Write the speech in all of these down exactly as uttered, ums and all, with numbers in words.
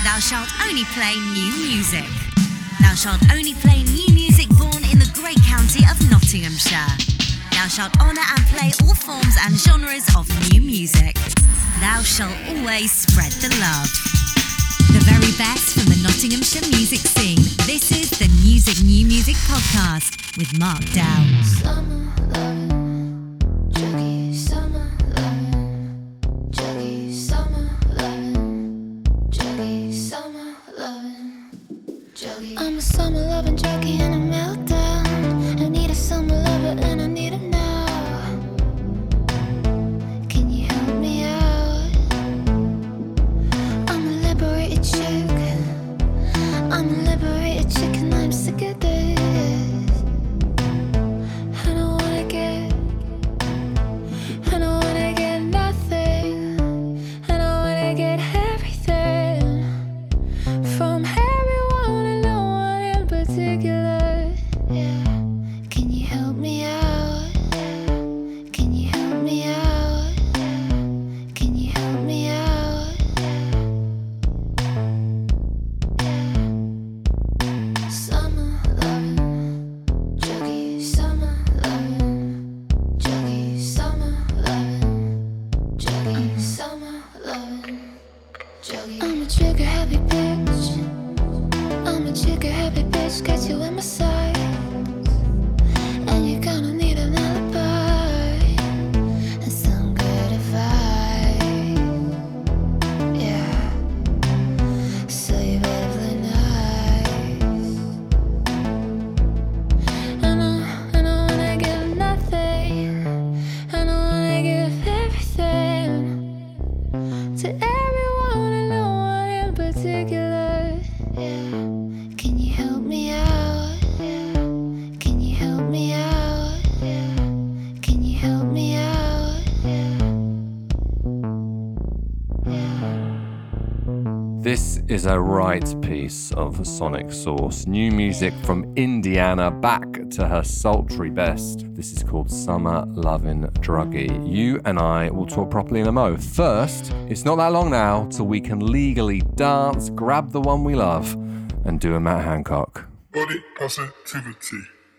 Thou shalt only play new music. Thou shalt only play new music born in the great county of Nottinghamshire. Thou shalt honour and play all forms and genres of new music. Thou shalt always spread the love. The very best from the Nottinghamshire music scene. This is the Music New Music Podcast with Mark Dow. Summer lovin', juggy, summer lovin', juggy, summer lovin', juggy, summer lovin', juggy. I'm a summer lovin' juggy in a meltdown. I need a summer lover and I need him now. Can you help me out? I'm a liberated chick. I'm a liberated chick and I'm sick of this. I don't wanna get, I don't wanna get nothing. I don't wanna get everything from everyone and no one in particular. Yeah. Can you help me out? Can you help me out? Can you help me out? Summer lovin', juggy, summer lovin', juggy, summer lovin', juggy, summer lovin', juggy. I'm a trigger happy bitch. I'm a trigger happy bitch. Got you in my sight, and you're gonna need an alibi and some good advice. Yeah. So you better play nice. I know, I don't wanna give nothing. I don't wanna give everything to everyone and no one in particular. Yeah. Can you help me out? Yeah. Can you help me out? Yeah. Can you help me out? Yeah. This is a right piece of sonic sauce. New music from Indiana back to her sultry best. This is called Summer Lovin' Druggy. You and I will talk properly in a mo. First, it's not that long now till we can legally dance, grab the one we love, and do a Matt Hancock. Body positivity.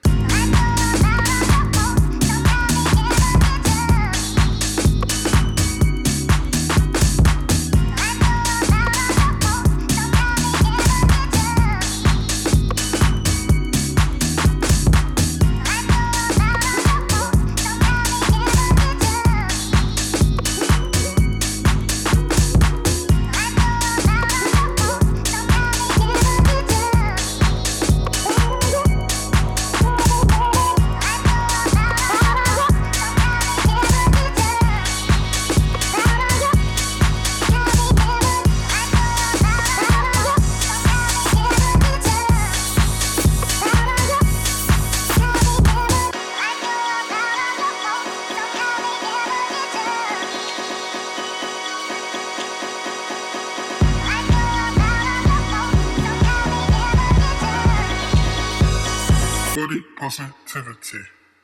Body positivity.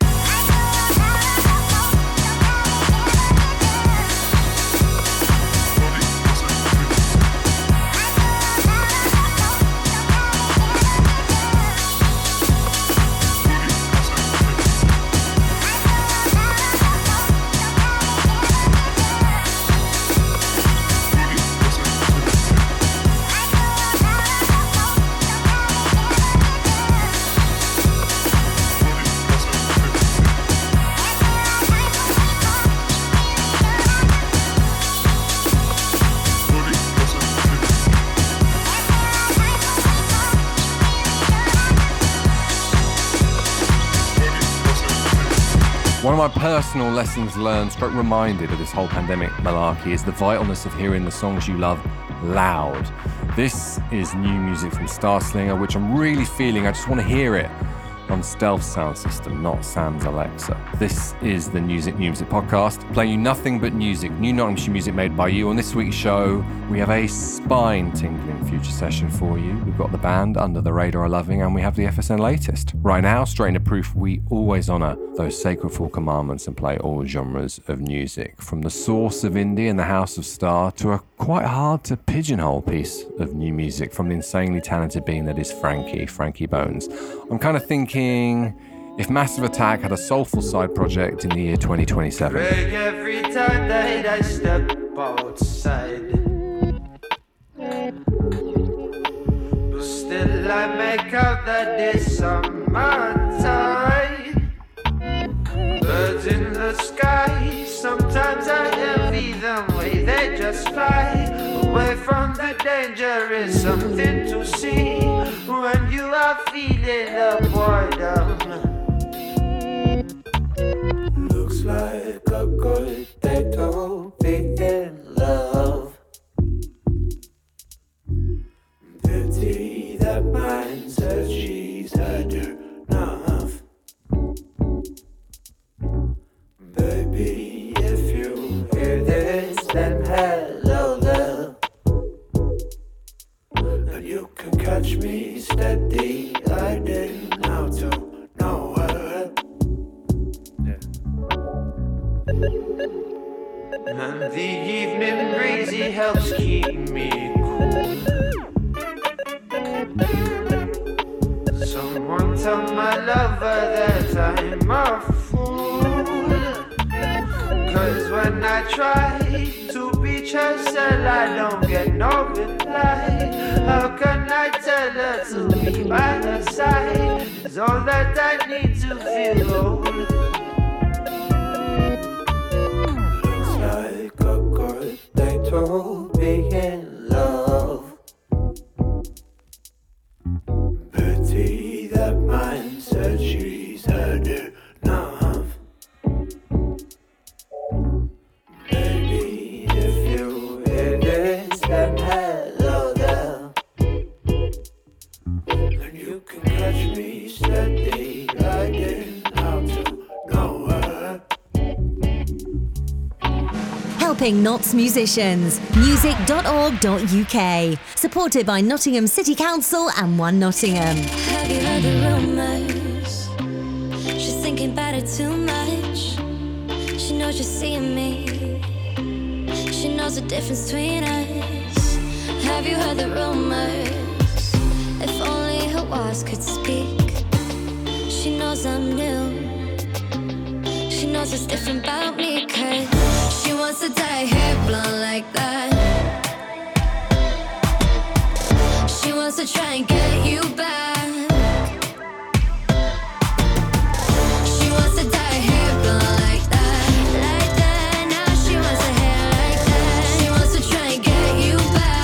One of my personal lessons learned, stroke reminded of this whole pandemic malarkey, is the vitalness of hearing the songs you love loud. This is new music from Starslinger, which I'm really feeling. I just want to hear it on Stealth Sound System, not Sam's Alexa. This is the Music New Music podcast, playing you nothing but music, new Nottinghamshire music made by you. On this week's show, we have a spine-tingling future session for you. We've got the band Under the Radar Are Loving, and we have the F S N latest. Right now, straight into proof, we always honour those sacred four commandments and play all genres of music, from the source of indie and the House of Star to a quite hard to pigeonhole piece of new music from the insanely talented being that is Frankie, Frankie Bones. I'm kind of thinking if Massive Attack had a soulful side project in the year twenty twenty-seven. Every time that I step outside, but still I make out that it's summertime. Birds in the sky, sometimes I envy them way they just fly. Away from the danger is something to see when you are feeling the boredom. Looks like a good day to be in love. Pity that mine says she's had enough. Baby, if you hear this, then hello there. And you can catch me steady gliding out to nowhere. Yeah. And the evening breezy helps keep me cool. Someone tell my lover that I'm a fool. Cause when I try to reach her cell, I don't get no reply. How can I tell her to be by her side? It's all that I need to feel whole. Looks like a good day to be in love. Pity that mine said she's had enough. Baby, if you hear this, then hello there. And you can catch me steady gliding out to nowhere. Helping Notts musicians. music dot org dot U K. Supported by Nottingham City Council and One Nottingham. Have you heard the rumors? She's thinking about it too much. She knows you're seeing me. She knows the difference between us. Have you heard the rumors? If only her walls could speak. She knows I'm new. She knows what's different about me, cause she wants to dye her hair blonde like that. She wants to try and get you back. She wants to dye her hair blonde like that, like that. Now she wants her hair like that. She wants to try and get you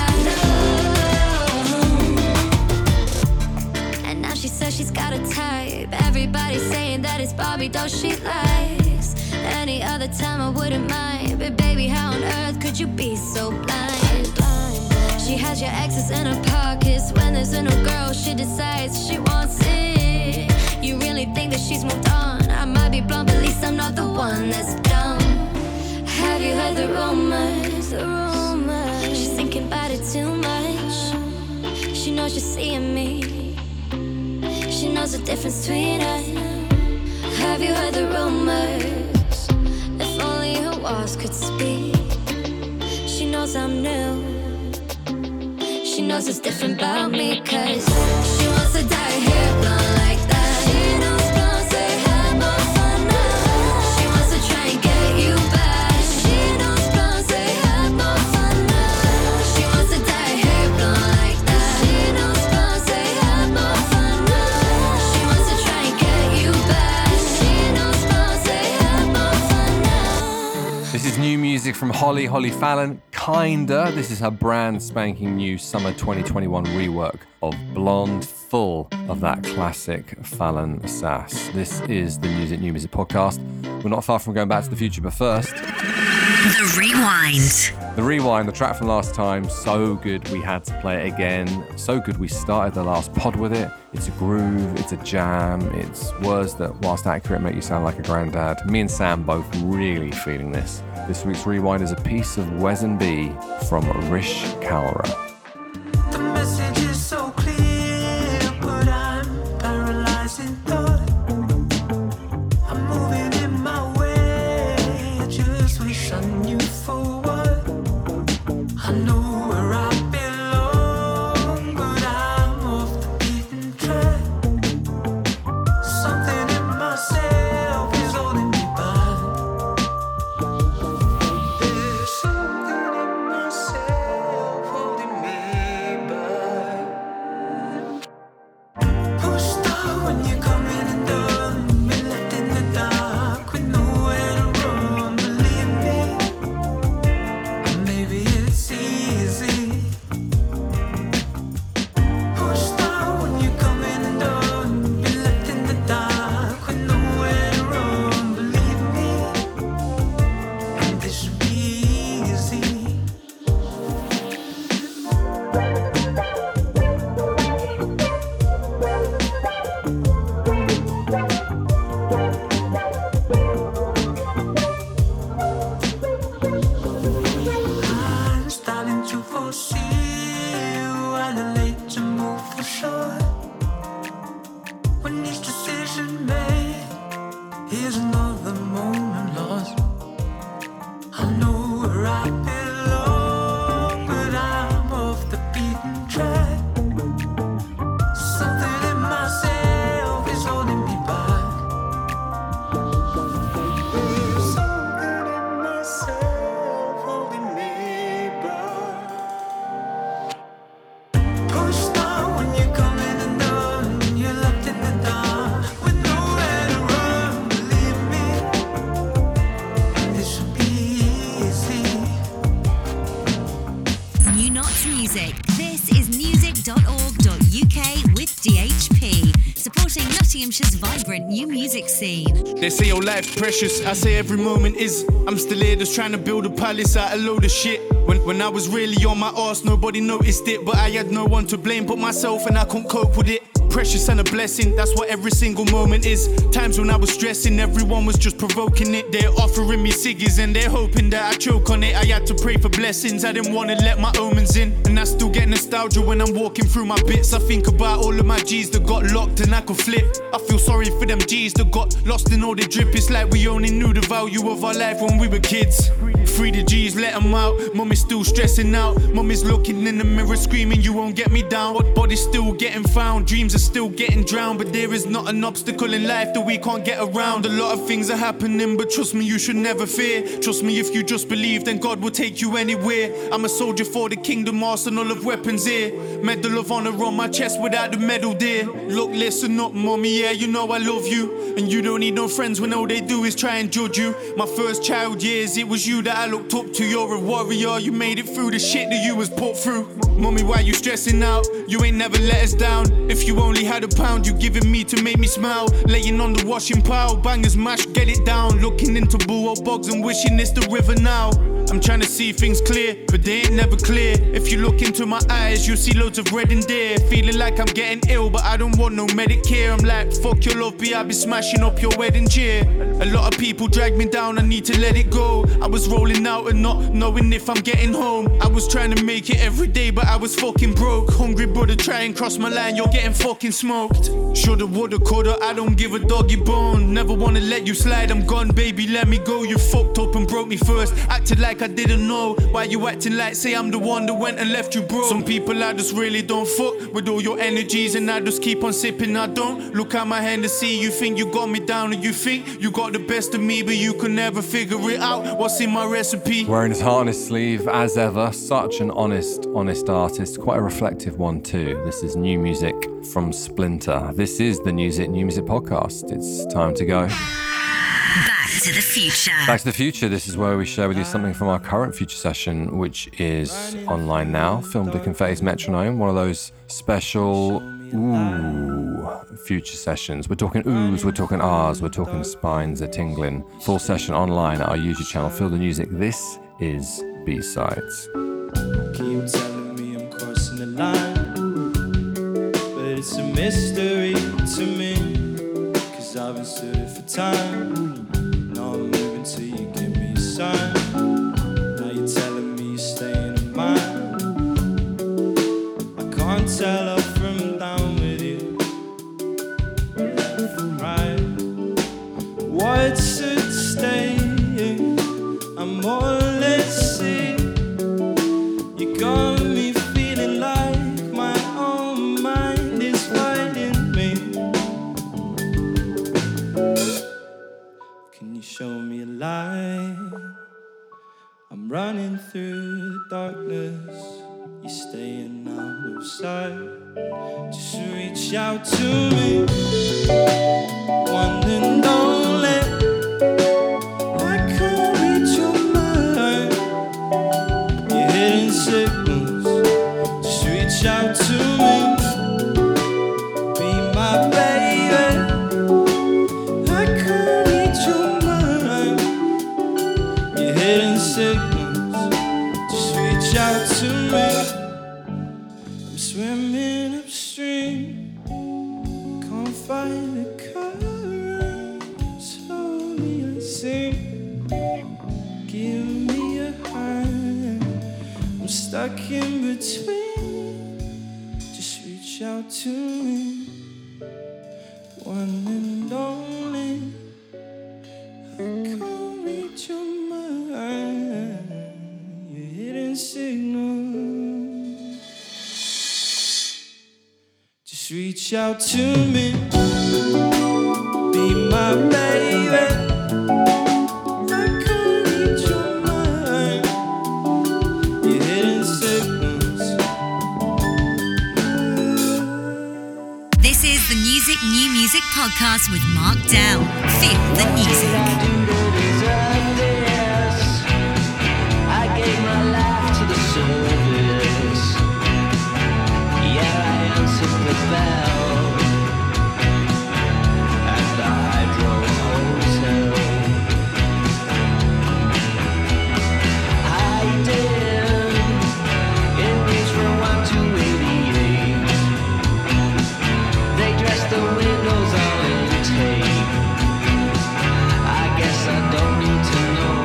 back. And now she says she's got a type. Everybody's saying that it's Barbie doll she likes. Any other time I wouldn't mind, but baby, how on earth could you be so blind? She has your exes in her pockets. When there's a new girl, she decides she wants it. You really think that she's moved on? I might be blonde, but at least I'm not the one that's dumb. Have you heard the rumors? The rumors. She's thinking about it too much. She knows you're seeing me. She knows the difference between us. Have you heard the rumors? If only her walls could speak. She knows I'm new. She knows it's different about me, cause she wants to dye her hair blonde like that. She knows blondes, they have more fun now. She wants to try and get you back. She knows blondes, they have more fun now. She wants to dye her hair blonde like that. She knows blondes, they have more fun now. She wants to try and get you back. She knows blondes, they have more fun now. This is new music from Holly, Holly Fallon, Kinda. This is her brand spanking new summer twenty twenty-one rework of Blonde, full of that classic Fallon sass. This is the Music New Music podcast. We're not far from going back to the future, but first... The Rewind. The Rewind, the track from last time, so good we had to play it again. So good we started the last pod with it. It's a groove, it's a jam, it's words that, whilst accurate, make you sound like a granddad. Me and Sam both really feeling this. This week's Rewind is a piece of Wes and B from Rish Kalra. The message is so clear, but I'm paralyzed in thought. I'm moving in my way, I just wish I knew for what. I know where I belong, but I'm off the beaten track. Something in myself is holding me back. There's something in myself holding me back. Pushed out when you're coming undone, been left in the dark with nowhere to run. Believe me, and maybe it's easy. Pushed out when you're coming undone, been left in the dark with nowhere to run. Believe me, and this should be easy. I'm starting to foresee while late to move for sure. When each decision made, here's another moment lost. I know where I belong, but I'm off the beaten track. Something in myself is holding me back. There's something in myself holding me back. Pushed out when you're coming undone, you're left in the dark with nowhere to run. Believe me, this should be easy. New Knots Music. This is music dot org dot U K with D H P, supporting Nottinghamshire's vibrant new music scene. They say your life's precious, I say every moment is. I'm still here just trying to build a palace out a load of shit. When when I was really on my arse, nobody noticed it. But I had no one to blame but myself, and I couldn't cope with it. Precious and a blessing, that's what every single moment is. Times when I was stressing, everyone was just provoking it. They're offering me ciggies and they're hoping that I choke on it. I had to pray for blessings, I didn't want to let my omens in. And I still get nostalgia when I'm walking through my bits. I think about all of my G's that got locked and I could flip. I feel sorry for them G's that got lost in all the drip. It's like we only knew the value of our life when we were kids. Free the G's, let them out. Mummy's still stressing out. Mummy's looking in the mirror screaming, you won't get me down. But body's still getting found, dreams are still getting drowned. But there is not an obstacle in life that we can't get around. A lot of things are happening, but trust me, you should never fear. Trust me, if you just believe, then God will take you anywhere. I'm a soldier for the kingdom, arsenal of weapons here. Medal of honor on my chest without the medal there. Look, listen up, mommy, yeah, you know I love you. And you don't need no friends when all they do is try and judge you. My first child years, it was you that I looked up to. You're a warrior, you made it through the shit that you was put through. Mommy, why you stressing out? You ain't never let us down. If you only had a pound, you giving me to make me smile. Laying on the washing pile, bangers mash, get it down. Looking into blue old bogs and wishing it's the river now. I'm trying to see things clear, but they ain't never clear. If you look into my eyes, you'll see loads of red and there. Feeling like I'm getting ill, but I don't want no Medicare. I'm like, fuck your love, B, I be smashing up your wedding chair. A lot of people drag me down, I need to let it go. I was rolling out and not knowing if I'm getting home. I was trying to make it every day, but I was fucking broke. Hungry brother, try and cross my line, you're getting fucking smoked. Shoulda, woulda, coulda, I don't give a doggy bone. Never wanna let you slide, I'm gone, baby, let me go. You fucked up and broke me first, acted like I didn't know. Why you acting like, say I'm the one that went and left you broke? Some people I just really don't fuck with all your energies, and I just keep on sipping. I don't look at my hand to see. You think you got me down, and you think you got the best of me, but you can never figure it out. What's in my recipe? Wearing his heart on his sleeve, as ever. Such an honest, honest artist. Quite a reflective one too. This is new music from Splinter. This is the Music New Music Podcast. It's time to go Back to the future. Back to the future. This is where we share with you something from our current future session, which is online now. Filmed at Confetti's Metronome, one of those special ooh future sessions. We're talking oohs, we're talking ahs, we're talking spines are tingling. Full session online at our YouTube channel, Feel the Music. This is B-sides. Keep telling me I'm crossing the line, but it's a mystery to me, cause I've been stood for time. Now I'm moving till you give me a sign. Now you're telling me you're staying in mine. I can't tell up from down with you, or left from right. What's at stake? I'm more or less sick. You got me feeling like my own mind is fighting me. Can you show me a light? I'm running through the darkness. You're staying out of sight. Just reach out to me, one and only. I can't reach your mind. You're hitting signals. Just reach out to me. Be my baby. I can't reach your mind. You're hitting signals. Just reach out to me. I'm swimming upstream. Can't find the current. Slowly I sink. Give me a hand. I'm stuck in between. Just reach out to me, one and only. I can't reach your mind. You're hitting signals. Just reach out to me. Be my baby. I can't reach your mind. You're hitting signals. This is the Music New Music podcast with Mark Dell. Feel the music. I gave my life to the service. Yeah, I answered the bell at the Hydro Hotel. I did in reach from one to eighty-eight. They dressed the windows all in tape. I guess I don't need to know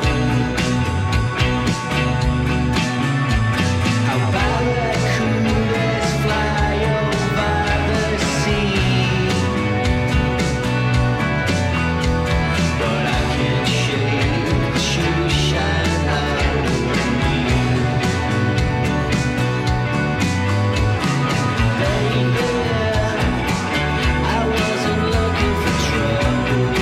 how barracudas fly over the sea, but I can't shake the shoe shine out of me. Baby, I wasn't looking for trouble.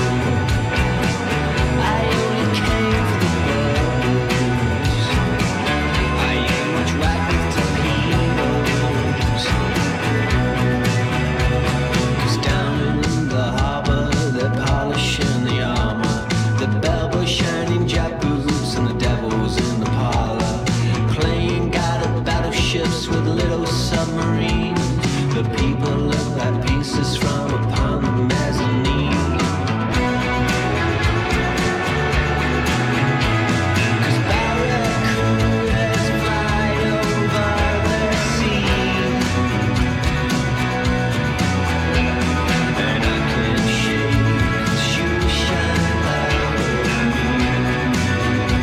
I only came for the bubbles. I ain't much right with torpedoes. 'Cause down in the harbor they're polishing the armor. The bellboys shining jet boots and the devils in the parlor, playing guided battleships with little submarines. The people look like pieces from upon the mezzanine. 'Cause barracudas fly over the sea, and I can't shake the shoe shine out of me.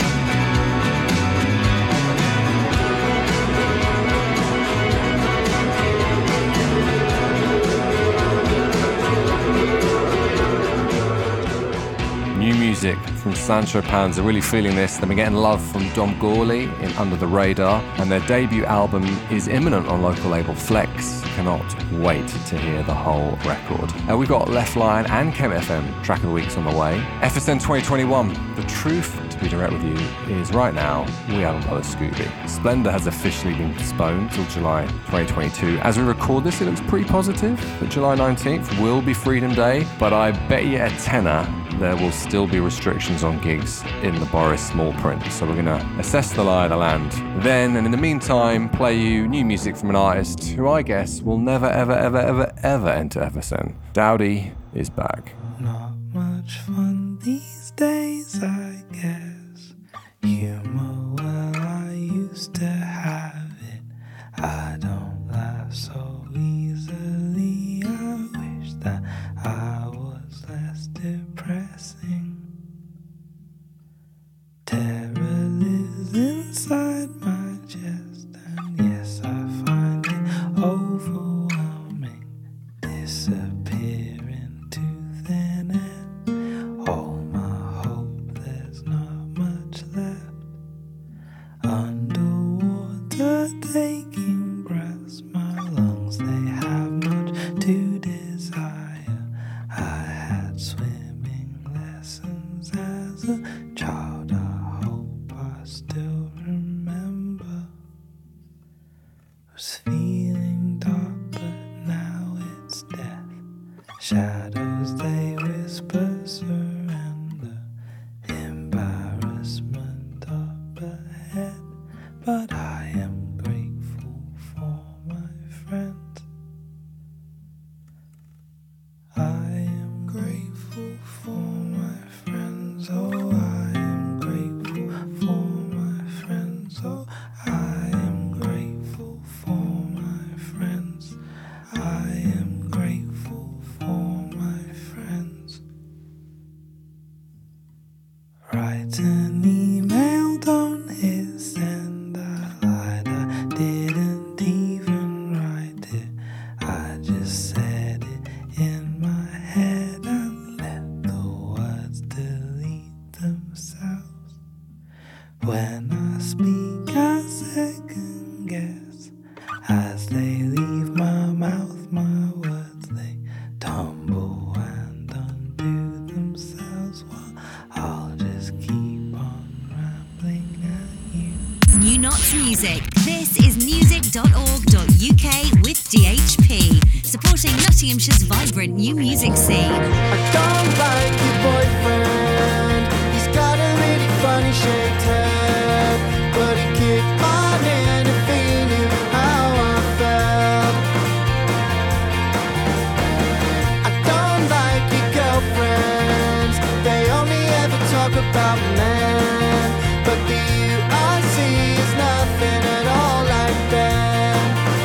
New music from Sancho Panza, really feeling this. Then we're getting love from Dom Gawley in Under the Radar, and their debut album is imminent on local label Flex. Cannot wait to hear the whole record. Uh, we've got Left Line and Chem F M track of the weeks on the way. F S N twenty twenty-one, the truth, to be direct with you, is right now we haven't got a Scooby. Splendour has officially been postponed till July twenty twenty-two. As we record this, it looks pretty positive that July nineteenth will be Freedom Day, but I bet you a tenner there will still be restrictions on gigs in the Boris small print. So we're going to assess the lie of the land then, and in the meantime, play you new music from an artist who I guess will never, ever, ever, ever, ever enter F S N. Dowdy is back. Not much fun these days, I guess. Humor well was feeling dark, but now it's death. Shadows, they whisper, surrender. Embarrassment up ahead, but I am grateful for my friends. I am grateful for my friends. Oh, I am grateful for my friends. Oh, I am grateful for my friends. I am grateful for my friends. Write an email, don't hit send. I lied, I didn't even write it. I just said it in my head and let the words delete themselves. When I speak, I second guess. As they leave my mouth, my words, they tumble and undo themselves. Well, I'll just keep on rambling at you. New Knots Music. This is music dot org dot U K with D H P, supporting Nottinghamshire's vibrant new music scene. I don't like your boyfriend. He's got a really funny shaped head, but he kicked my hand if he knew how I felt. I don't like your girlfriends. They only ever talk about men, but the you I see is nothing at all like them.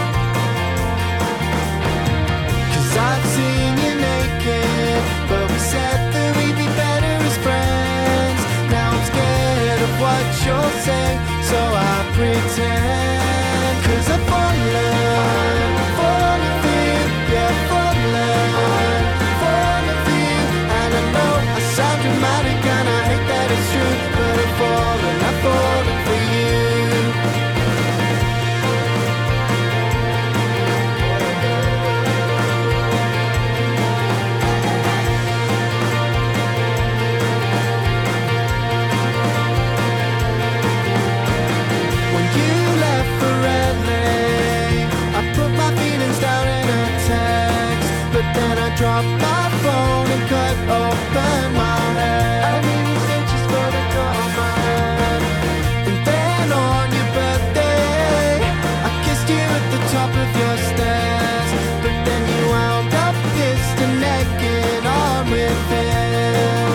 Cause I've seen you naked, but we said that we'd be better as friends. Now I'm scared of what you'll say, so I pretend. Cause I've fallen, fallen for you, yeah, fallen, fallen for you. And I know I sound dramatic and I hate that it's true, but I've fallen, I've fallen for you. When you left for L A, I put my feelings down in a text, but then I dropped my phone and cut open my head. I mean, you said just for the cut on my head. And then on your birthday, I kissed you at the top of your stairs, but then you wound up pissed and naked on with him.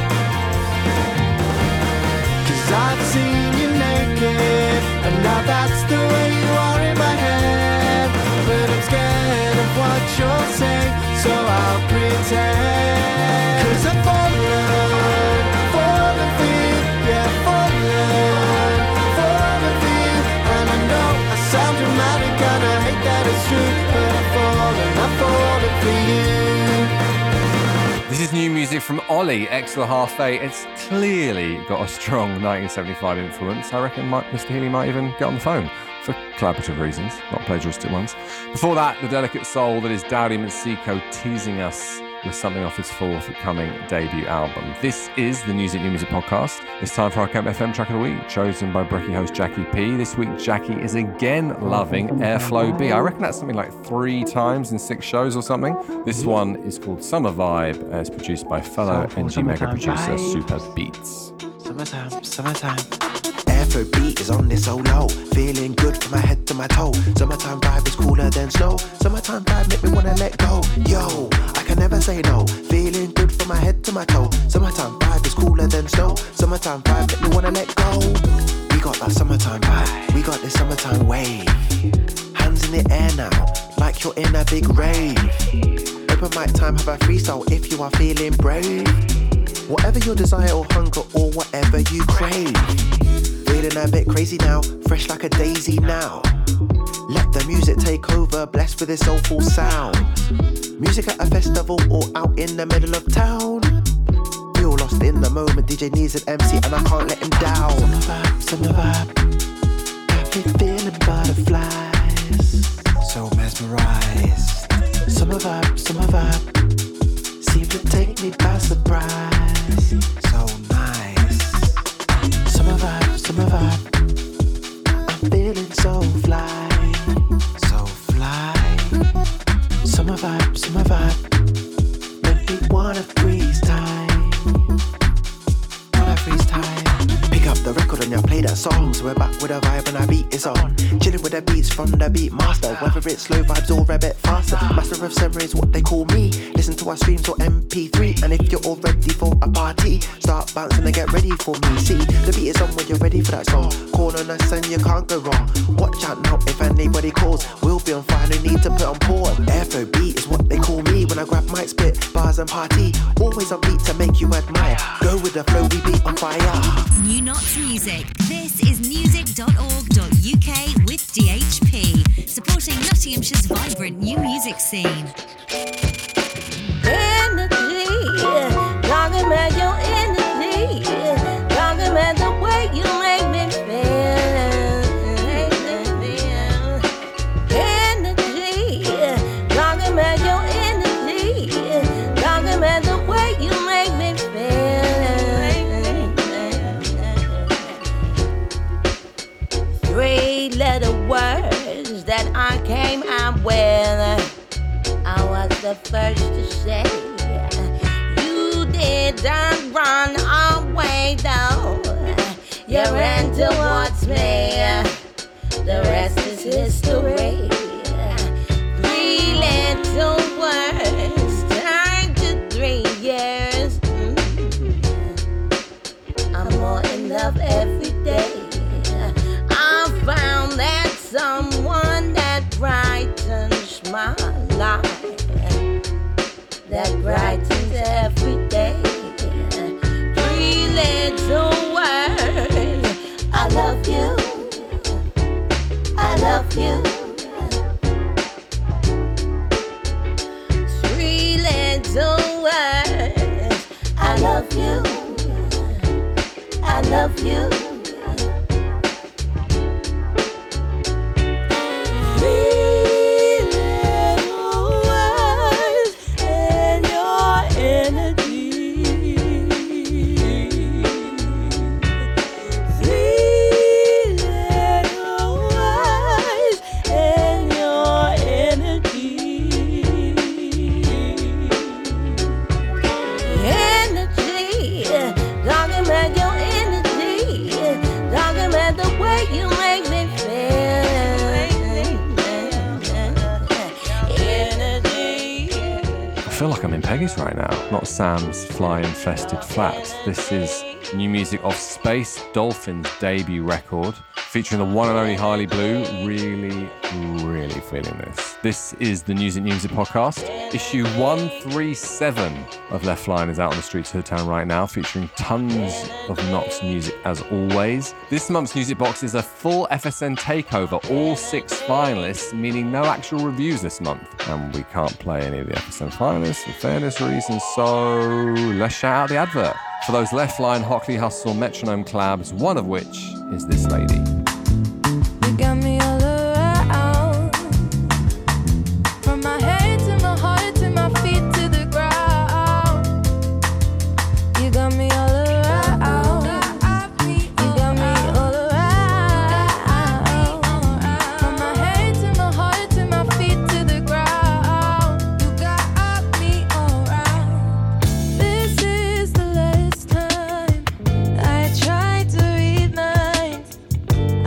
Cause I've seen you naked, and now that's the way you are in my head. But I'm scared of what you'll say, so I'll pretend. Cause I've fallen, fallen for you, yeah, fallen, fallen for you. And I know I sound dramatic and I hate that it's true, but I've fallen, I've fallen for you. This is new music from Ollie, X the Half A. It's clearly got a strong nineteen seventy-five influence. I reckon might, Mister Healy might even get on the phone for collaborative reasons, not plagiaristic ones. Before that, the delicate soul that is Dowdy Matsiko teasing us with something off his forthcoming debut album. This is the Music New Music podcast. It's time for our Camp F M track of the week, chosen by Brekkie host Jackie P. This week, Jackie is again loving Airflow B. I reckon that's something like three times in six shows or something. This one is called Summer Vibe, and it's produced by fellow N G mega producer Super Beats. Summertime, summertime. Airflow beat is on this solo. Feeling good from my head to my toe. Summertime vibe is cooler than snow. Summertime vibe make me wanna let go. Yo, I can never say no. Feeling good from my head to my toe. Summertime vibe is cooler than snow. Summertime vibe make me wanna let go. We got that summertime vibe. We got this summertime wave. Hands in the air now, like you're in a big rave. Open mic time, have a freestyle if you are feeling brave. Whatever your desire or hunger or whatever you crave. Feeling a bit crazy now, fresh like a daisy now. Let the music take over, blessed with its soulful sound. Music at a festival or out in the middle of town. Feel lost in the moment, D J needs an M C and I can't let him down. Summer vibe, summer vibe, got me feeling butterflies. So mesmerized. Summer vibe, summer vibe, seem to take me by surprise. So nice. Summer vibe, summer vibe, I'm feeling so fly. drops in my vibe. Make me wanna freeze time. Wanna freeze time. Pick up the record and you play that song. So we're back with a vibe and our beat is on. Chilling with the beats from the beat master. Whether it's slow vibes or a bit faster. Master of ceremony is what they call me. Listen to our streams or M P three. And if you're all ready for a party, start bouncing and get ready for me. See, the beat is on when you're ready for that song. Call on us and you can't go wrong. Watch out now if anybody calls. We'll be on fire, no need to put on pause. F O B is what they call me. When I grab mic, spit bars and party. Always on beat to make you admire. Go with the flow, we beat on fire. New Knots Music. This is music dot org dot U K with D H P, supporting Nottinghamshire's vibrant new music scene. Energy, talking about your energy, talking about the way you make me feel. Energy, talking about your energy, talking about the way you make me feel. Three letter words that I came out with. I was the first to say you didn't run away though. You ran towards me. The rest is history. Three little words turned to three years. Mm-hmm. I'm more in love every day. I found that someone that brightens my life, that brightens every day. Three little words. I love you. I love you. Three little words. I love you. I love you. I feel like I'm in Peggy's right now, not Sam's fly-infested flat. This is new music off Space Dolphin's debut record, featuring the one and only Harley Blue. Really, really feeling this. This is the Music Music Podcast. Issue one thirty-seven of Left Line is out on the streets of Hoodtown right now, featuring tons of Knots music as always. This month's Music Box is a full F S N takeover, all six finalists, meaning no actual reviews this month. And we can't play any of the F S N finalists for fairness reasons, so let's shout out the advert for those Left Line Hockley Hustle metronome collabs, one of which is this lady. You got me all around, from my head to my heart to my feet to the ground. You got me all around, you got me all around, from my head to my heart to my feet to the ground. You got me all around. This is the last time I tried to read minds.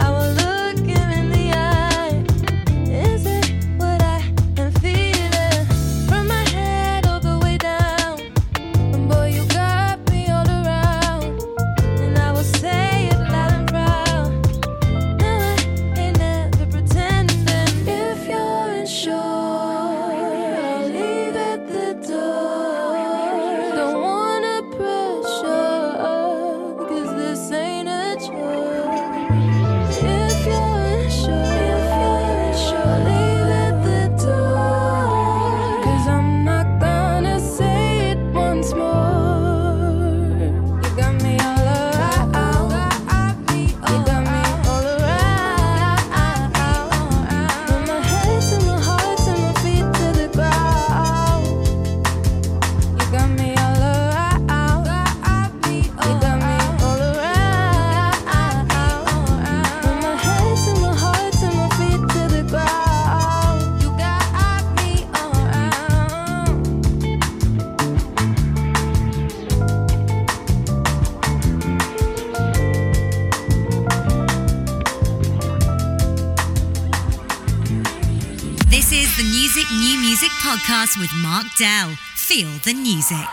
This is the Music New Music podcast with Mark Dell. Feel the music.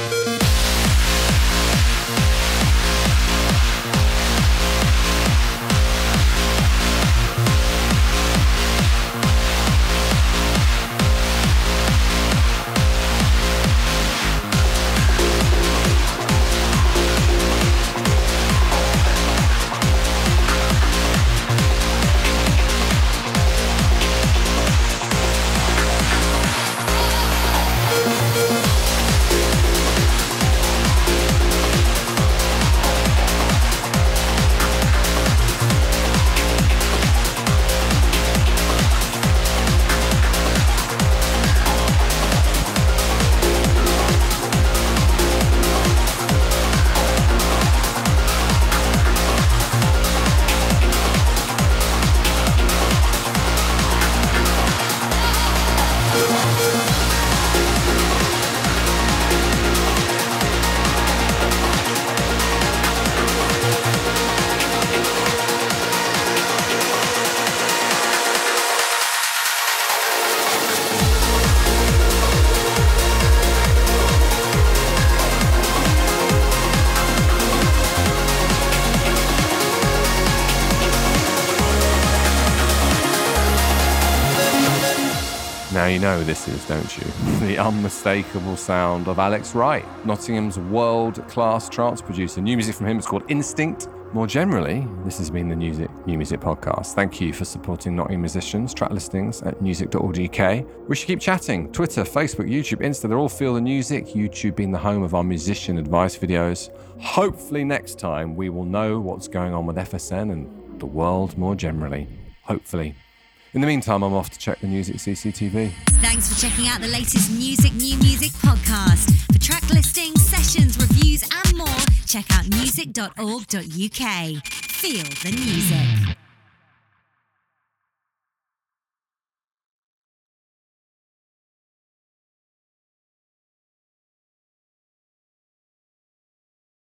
Now you know this is, don't you? The unmistakable sound of Alex Wright, Nottingham's world-class trance producer. New music from him is called Instinct. More generally, this has been the Music New Music podcast. Thank you for supporting Nottingham musicians. Track listings at music dot org dot U K. We should keep chatting. Twitter, Facebook, YouTube, Insta, they're all Feel the Music. YouTube being the home of our musician advice videos. Hopefully next time we will know what's going on with F S N and the world more generally. Hopefully. In the meantime, I'm off to check the Music C C T V. Thanks for checking out the latest Music New Music podcast. For track listings, sessions, reviews and more, check out music dot org dot U K. Feel the music.